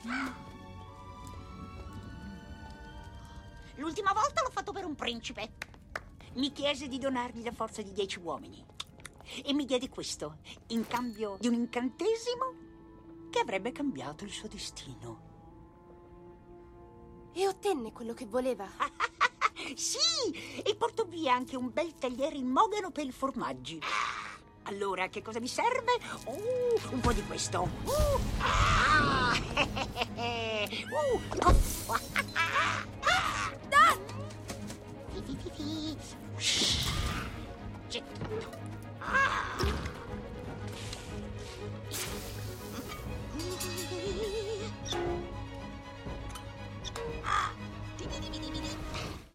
L'ultima volta l'ho fatto per un principe. Mi chiese di donargli la forza di 10 uomini. E mi diede questo, in cambio di un incantesimo che avrebbe cambiato il suo destino. E ottenne quello che voleva. Sì, e porto via anche un bel tagliere in mogano per i formaggi. Allora, che cosa mi serve? Un po' di questo.